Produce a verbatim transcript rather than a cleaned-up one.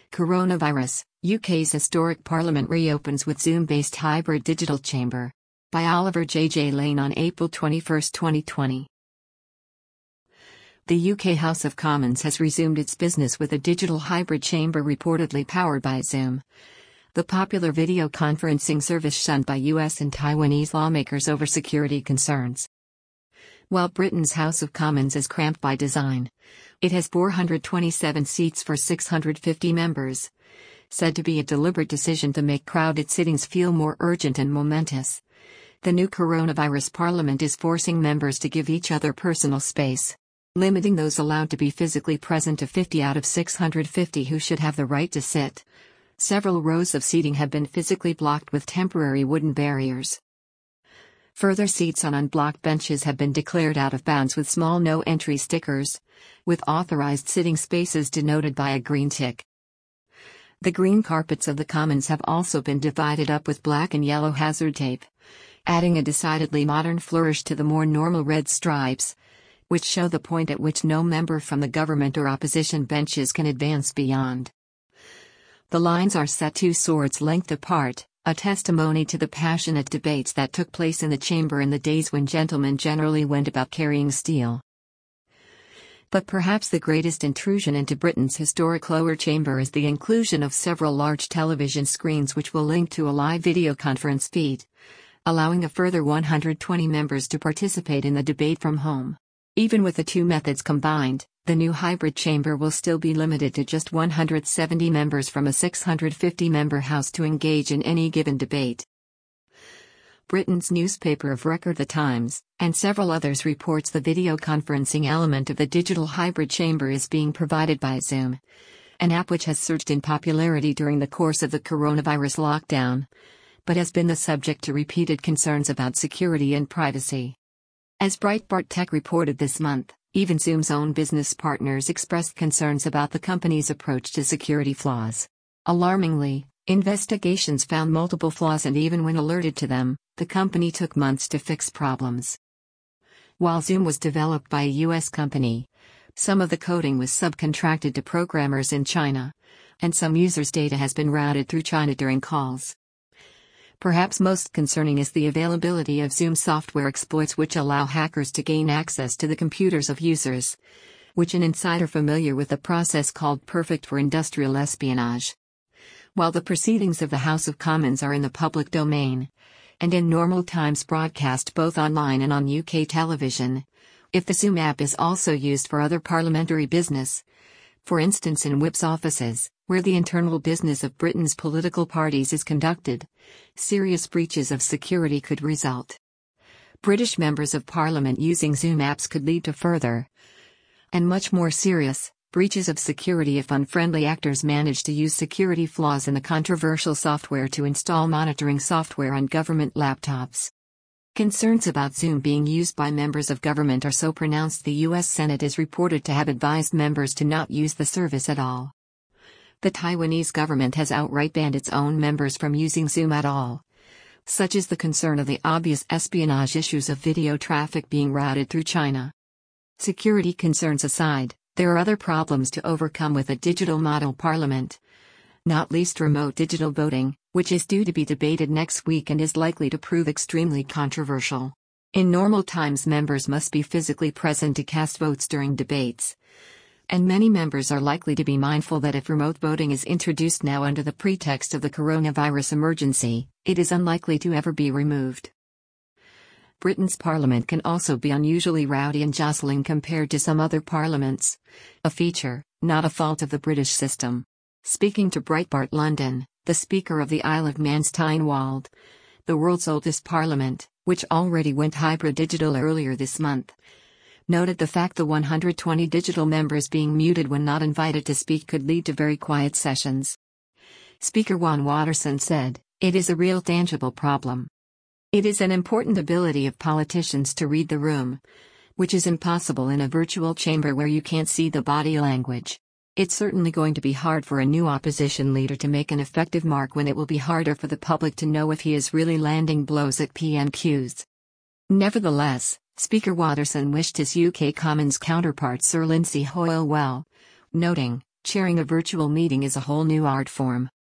Coronavirus, U K's historic parliament reopens with Zoom-based hybrid digital chamber. By Oliver J J Lane on April twenty-first, twenty twenty. The U K House of Commons has resumed its business with a digital hybrid chamber reportedly powered by Zoom, the popular video conferencing service shunned by U S and Taiwanese lawmakers over security concerns. While Britain's House of Commons is cramped by design, it has four hundred twenty-seven seats for six hundred fifty members, said to be a deliberate decision to make crowded sittings feel more urgent and momentous. The new coronavirus parliament is forcing members to give each other personal space, limiting those allowed to be physically present to fifty out of six hundred fifty who should have the right to sit. Several rows of seating have been physically blocked with temporary wooden barriers. Further seats on unblocked benches have been declared out of bounds with small no-entry stickers, with authorized sitting spaces denoted by a green tick. The green carpets of the Commons have also been divided up with black and yellow hazard tape, adding a decidedly modern flourish to the more normal red stripes, which show the point at which no member from the government or opposition benches can advance beyond. The lines are set two swords' length apart, a testimony to the passionate debates that took place in the chamber in the days when gentlemen generally went about carrying steel. But perhaps the greatest intrusion into Britain's historic lower chamber is the inclusion of several large television screens which will link to a live video conference feed, allowing a further one hundred twenty members to participate in the debate from home. Even with the two methods combined, the new hybrid chamber will still be limited to just one hundred seventy members from a six hundred fifty member house to engage in any given debate. Britain's newspaper of record The Times, and several others reports the video conferencing element of the digital hybrid chamber is being provided by Zoom, an app which has surged in popularity during the course of the coronavirus lockdown, but has been the subject to repeated concerns about security and privacy. As Breitbart Tech reported this month, even Zoom's own business partners expressed concerns about the company's approach to security flaws. Alarmingly, investigations found multiple flaws, and even when alerted to them, the company took months to fix problems. While Zoom was developed by a U S company, some of the coding was subcontracted to programmers in China, and some users' data has been routed through China during calls. Perhaps most concerning is the availability of Zoom software exploits which allow hackers to gain access to the computers of users, which an insider familiar with the process called perfect for industrial espionage. While the proceedings of the House of Commons are in the public domain, and in normal times broadcast both online and on U K television, if the Zoom app is also used for other parliamentary business, for instance in Whip's offices, where the internal business of Britain's political parties is conducted, serious breaches of security could result. British members of Parliament using Zoom apps could lead to further, and much more serious, breaches of security if unfriendly actors manage to use security flaws in the controversial software to install monitoring software on government laptops. Concerns about Zoom being used by members of government are so pronounced the U S Senate is reported to have advised members to not use the service at all. The Taiwanese government has outright banned its own members from using Zoom at all. Such is the concern of the obvious espionage issues of video traffic being routed through China. Security concerns aside, there are other problems to overcome with a digital model parliament, not least remote digital voting, which is due to be debated next week and is likely to prove extremely controversial. In normal times, members must be physically present to cast votes during debates, and many members are likely to be mindful that if remote voting is introduced now under the pretext of the coronavirus emergency, it is unlikely to ever be removed. Britain's parliament can also be unusually rowdy and jostling compared to some other parliaments, a feature, not a fault of the British system. Speaking to Breitbart London, the Speaker of the Isle of Man's Tynwald, the world's oldest parliament, which already went hybrid digital earlier this month, noted the fact the one hundred twenty digital members being muted when not invited to speak could lead to very quiet sessions. Speaker Juan Watterson said, "It is a real tangible problem. It is an important ability of politicians to read the room, which is impossible in a virtual chamber where you can't see the body language. It's certainly going to be hard for a new opposition leader to make an effective mark when it will be harder for the public to know if he is really landing blows at P M Qs." Nevertheless, Speaker Watterson wished his U K Commons counterpart Sir Lindsay Hoyle well, noting, Chairing a virtual meeting is a whole new art form.